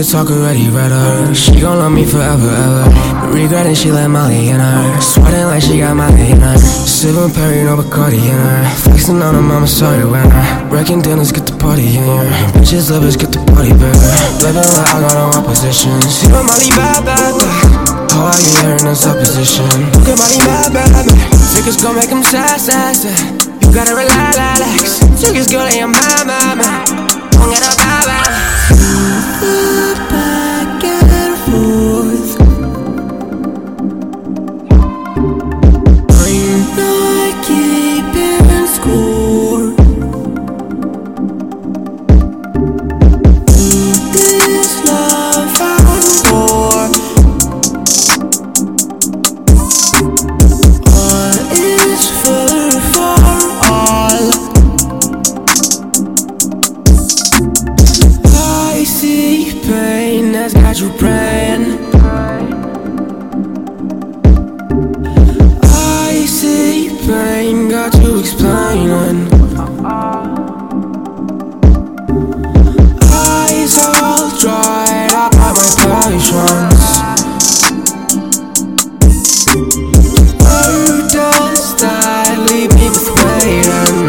the talk already read her. She gon' love me forever, ever. Regretting she let Molly in her. Sweating like she got Molly in her. Sipping Perry, no Bacardi in her. Flexing on her mama, sorry when her. Wrecking dinners, get the party in here. Bitches, lovers, get the party bigger. Living like I got no opposition. See my Molly bad, bad, bad. How are you here in this opposition? Look at Molly bad, bad, bad. Tickets gon' make them sad, sad, sad. You gotta relax. Tickets go to your mama, don't get a bye-bye. Back and forth. I'm not keeping score. This love I'm for. All is for all. I see pain that's got you praying. I see pain got you explaining. Eyes all dried up at my patience. Burdens that leave me with waiting.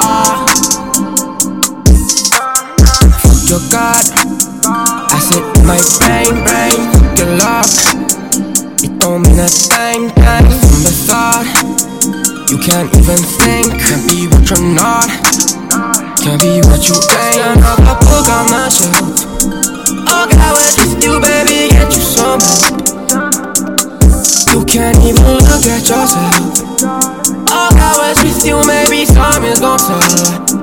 Fuck your God. I said my brain, get lost. It don't mean a thing from the thought. You can't even think, can't be what you're not, can't be what you ain't. Another book on my shelf. Oh God, with just you, baby, get you some help. You can't even look at yourself. Oh God, with you, maybe something's gon' tell.